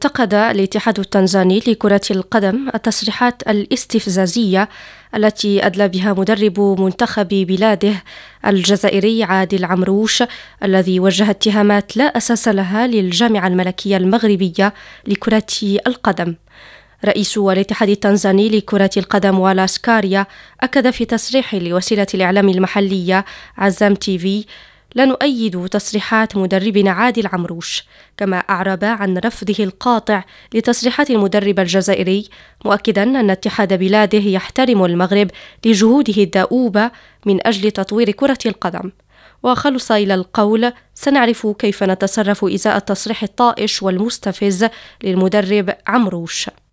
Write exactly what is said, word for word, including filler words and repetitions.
انتقد الاتحاد التنزاني لكرة القدم التصريحات الاستفزازية التي أدلى بها مدرب منتخب بلاده الجزائري عادل عمروش، الذي وجه اتهامات لا أساس لها للجامعة الملكية المغربية لكرة القدم. رئيس الاتحاد التنزاني لكرة القدم والا سكاريا أكد في تصريح لوسيلة الإعلام المحلية عزام تيفي: لا نؤيد تصريحات مدربنا عادل عمروش، كما أعرب عن رفضه القاطع لتصريحات المدرب الجزائري، مؤكدا أن اتحاد بلاده يحترم المغرب لجهوده الدؤوبة من أجل تطوير كرة القدم. وخلص إلى القول: سنعرف كيف نتصرف إزاء التصريح الطائش والمستفز للمدرب عمروش.